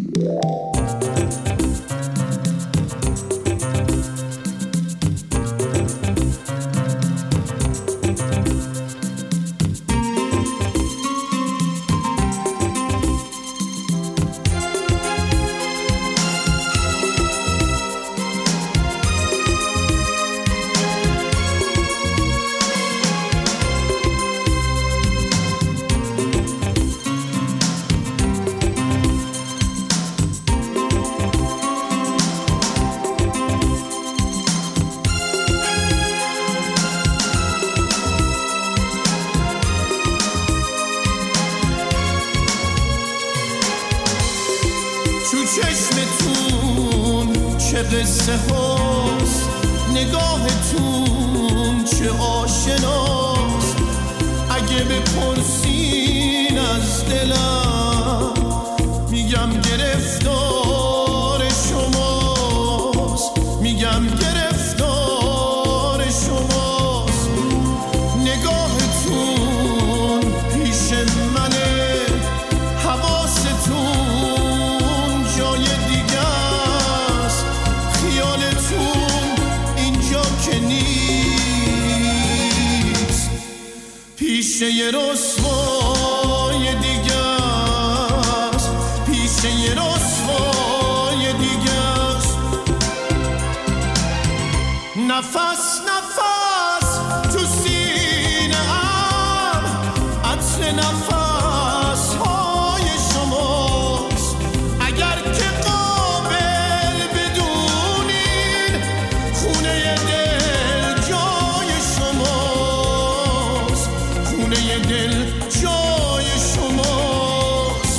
چشمتون چه قصه هاست، نگاهتون چه آشناست. اگه بپرسین از دلم میگم گرفتار شماست، میگم گرفتار شماست. نگاهتون پیش منه، حواستون جای دیگه است، خیالتون اینجا که نیست، پیش یه رسوای دیگه است، پیش یه رسوای دیگه است. نفس نفس تو سینه‌ام، عطر نفس های شماست. اگر که قابل بدونین خونه دل جای شماست، خونه دل جای شماست.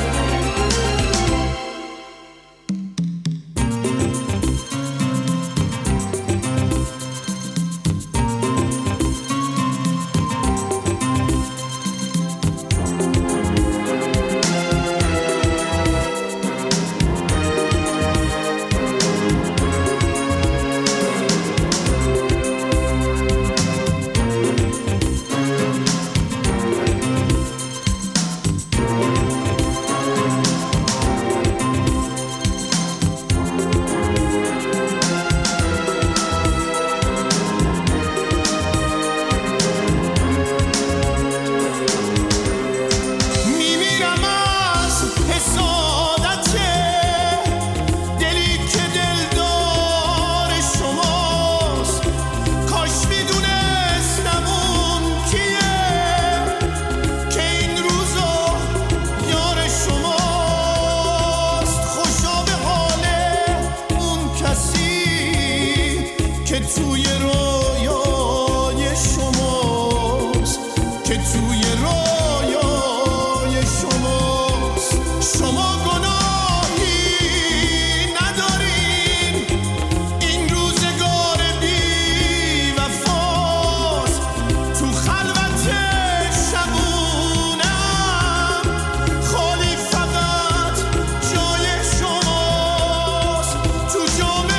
که توی رویای شماست، که توی رویای شماست. شما گناهی ندارین، این روزگار بی وفاست. تو خلوت شبونم خالی فقط جای شماست. تو جام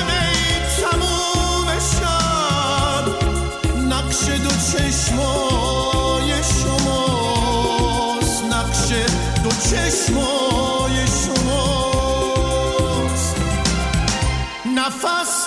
نقش دو چشمای شماست، نقش دو چشمای شماست. نفس